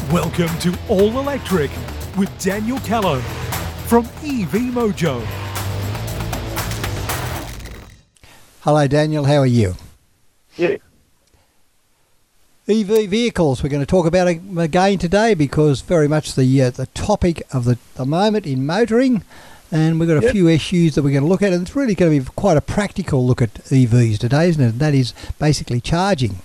Welcome to All Electric with Daniel Callow from EV Mojo. Hello Daniel, how are you? Yeah. EV vehicles, we're going to talk about them again today because very much the topic of the moment in motoring, and we've got a few issues that we're going to look at, and it's really going to be quite a practical look at EVs today, isn't it? And that is basically charging.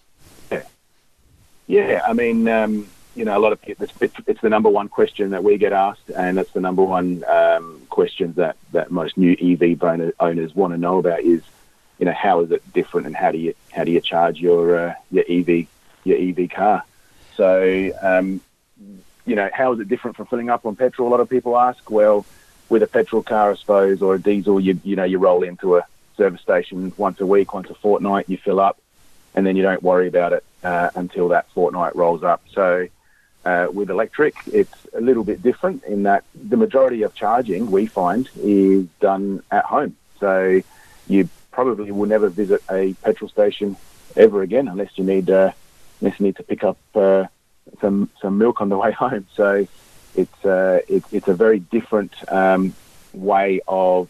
Yeah, I mean, a lot of people, it's the number one question that we get asked, and it's the number one question that most new EV owners want to know about is, how is it different, and how do you charge your EV car? So, how is it different from filling up on petrol? A lot of people ask. Well, with a petrol car, I suppose, or a diesel, you roll into a service station once a week, once a fortnight, you fill up, and then you don't worry about it until that fortnight rolls up. So with electric, it's a little bit different in that the majority of charging, we find, is done at home. So you probably will never visit a petrol station ever again unless you need to pick up some milk on the way home. So it's a very different way of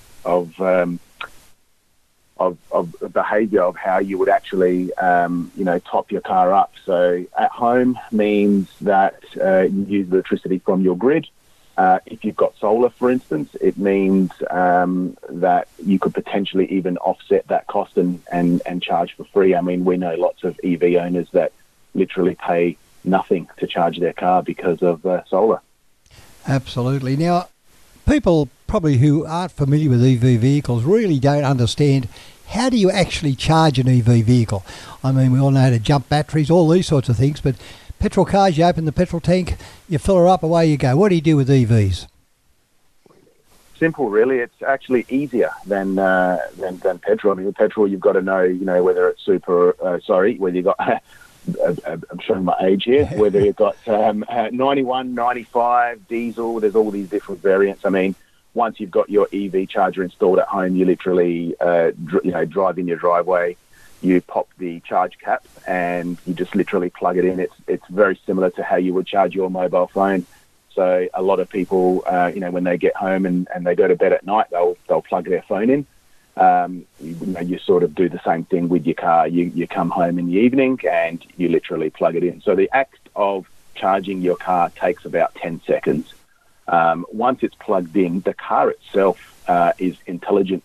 behaviour of how you would actually, top your car up. So at home means that you use electricity from your grid. If you've got solar, for instance, it means that you could potentially even offset that cost and charge for free. I mean, we know lots of EV owners that literally pay nothing to charge their car because of solar. Absolutely. Now, people probably who aren't familiar with EV vehicles really don't understand, how do you actually charge an EV vehicle? I mean, we all know how to jump batteries, all these sorts of things, but petrol cars, you open the petrol tank, you fill her up, away you go. What do you do with EVs? Simple, really. It's actually easier than petrol. I mean, with petrol, you've got to know, whether it's whether you've got... I'm showing my age here, whether you've got 91, 95, diesel, there's all these different variants. I mean, once you've got your EV charger installed at home, you literally, drive in your driveway, you pop the charge cap and you just literally plug it in. It's very similar to how you would charge your mobile phone. So a lot of people, when they get home and they go to bed at night, they'll plug their phone in. You sort of do the same thing with your car. You come home in the evening and you literally plug it in. So the act of charging your car takes about 10 seconds. Once it's plugged in, the car itself is intelligent,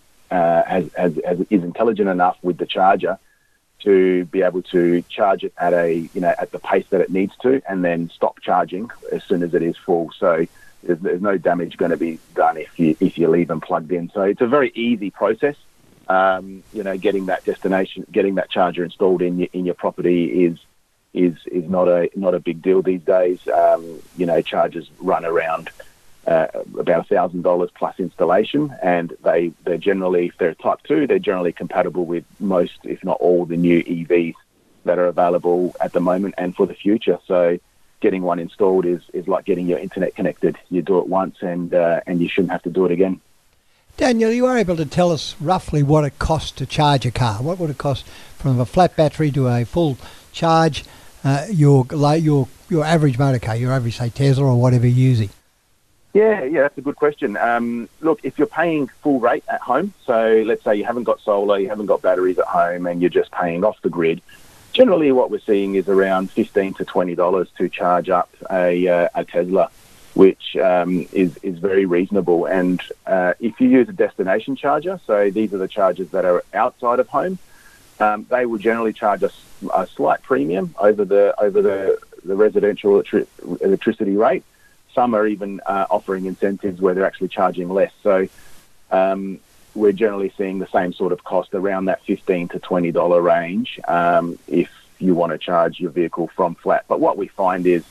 is intelligent enough with the charger to be able to charge it at at the pace that it needs to, and then stop charging as soon as it is full. So there's no damage going to be done if you leave them plugged in. So it's a very easy process. Getting that charger installed in your property is not a big deal these days. Chargers run around about $1,000 plus installation, and they're generally, if they're Type 2, they're generally compatible with most, if not all, the new EVs that are available at the moment and for the future. So getting one installed is like getting your internet connected. You do it once and you shouldn't have to do it again. Daniel, you are able to tell us roughly what it costs to charge a car. What would it cost from a flat battery to a full charge, your average motor car, your average, say, Tesla or whatever you're using? Yeah, that's a good question. Look, if you're paying full rate at home, so let's say you haven't got solar, you haven't got batteries at home, and you're just paying off the grid, generally what we're seeing is around $15 to $20 to charge up a Tesla, which is very reasonable. And if you use a destination charger, so these are the chargers that are outside of home, they will generally charge a slight premium over the residential electricity rate. Some are even offering incentives where they're actually charging less. So we're generally seeing the same sort of cost around that $15 to $20 range if you want to charge your vehicle from flat. But what we find is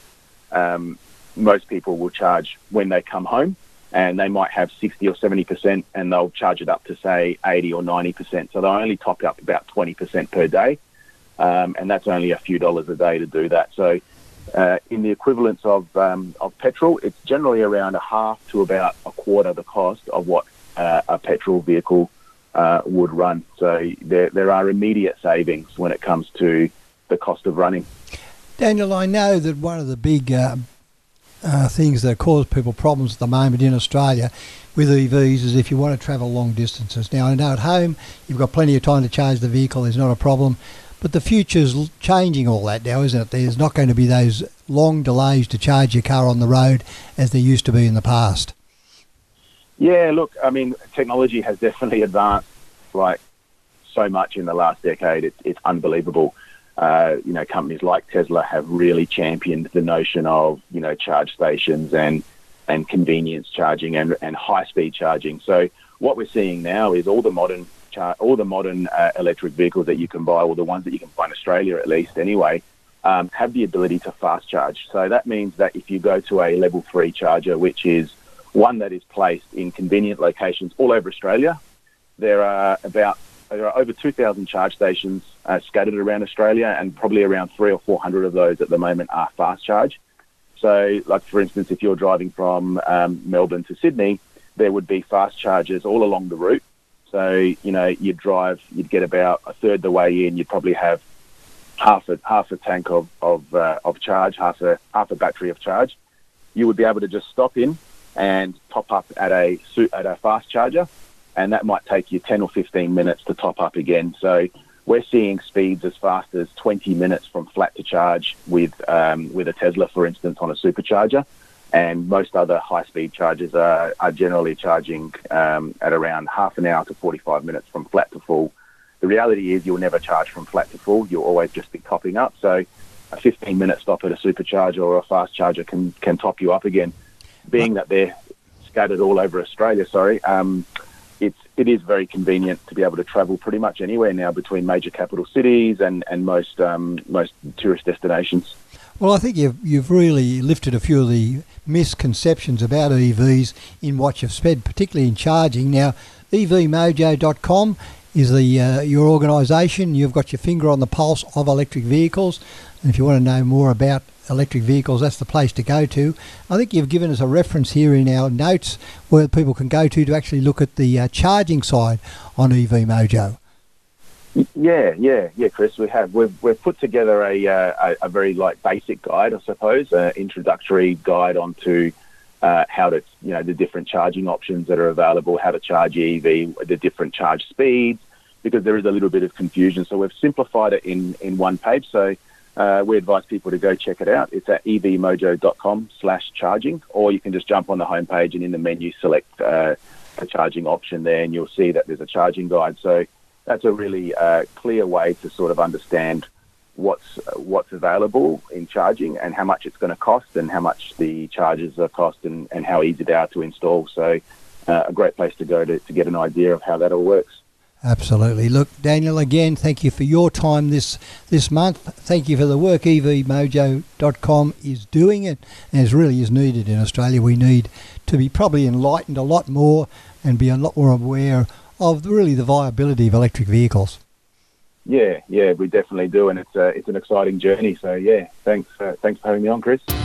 most people will charge when they come home, and they might have 60 or 70%, and they'll charge it up to, say, 80 or 90%. So they'll only top up about 20% per day, and that's only a few dollars a day to do that. So in the equivalence of petrol, it's generally around a half to about a quarter the cost of what a petrol vehicle would run. So there are immediate savings when it comes to the cost of running. Daniel, I know that one of the big things that cause people problems at the moment in Australia with EVs is if you want to travel long distances. Now, I know at home you've got plenty of time to charge the vehicle, there's not a problem, but the future's changing all that now, isn't it? There's not going to be those long delays to charge your car on the road as there used to be in the past. Yeah, look, I mean, technology has definitely advanced like so much in the last decade. It's unbelievable. Companies like Tesla have really championed the notion of, charge stations and convenience charging and high-speed charging. So what we're seeing now is all the modern electric vehicles that you can buy, or the ones that you can buy in Australia at least anyway, have the ability to fast charge. So that means that if you go to a level 3 charger, which is one that is placed in convenient locations all over Australia, there are over 2,000 charge stations scattered around Australia, and probably around 300 or 400 of those at the moment are fast charge. So, like for instance, if you're driving from Melbourne to Sydney, there would be fast chargers all along the route. So, you'd get about a third the way in, you'd probably have half a tank of charge, half a battery of charge. You would be able to just stop in and top up at a fast charger, and that might take you 10 or 15 minutes to top up again. So we're seeing speeds as fast as 20 minutes from flat to charge with a Tesla, for instance, on a supercharger. And most other high-speed chargers are generally charging at around half an hour to 45 minutes from flat to full. The reality is you'll never charge from flat to full. You'll always just be topping up. So a 15-minute stop at a supercharger or a fast charger can top you up again. Being that they're scattered all over Australia, it is very convenient to be able to travel pretty much anywhere now between major capital cities and most tourist destinations. Well, I think you've really lifted a few of the misconceptions about EVs in what you've said, particularly in charging. Now, evmojo.com is your organisation. You've got your finger on the pulse of electric vehicles, and if you want to know more about electric vehicles, that's the place to go to. I think you've given us a reference here in our notes where people can go to actually look at the charging side on EV Mojo. Yeah, Chris. We've put together a very basic guide, I suppose, introductory guide onto how to the different charging options that are available, how to charge your EV, the different charge speeds, because there is a little bit of confusion. So we've simplified it in one page. So we advise people to go check it out. It's at evmojo.com/charging, or you can just jump on the homepage and in the menu select a charging option there, and you'll see that there's a charging guide. So that's a really clear way to sort of understand what's available in charging and how much it's going to cost and how much the chargers are cost and how easy they are to install. So a great place to go to get an idea of how that all works. Absolutely. Look, Daniel, again, thank you for your time this month. Thank you for the work evmojo.com is doing. It as really is needed in Australia. We need to be probably enlightened a lot more and be a lot more aware of really the viability of electric vehicles. Yeah, we definitely do, and it's an exciting journey. So yeah, thanks for having me on, Chris.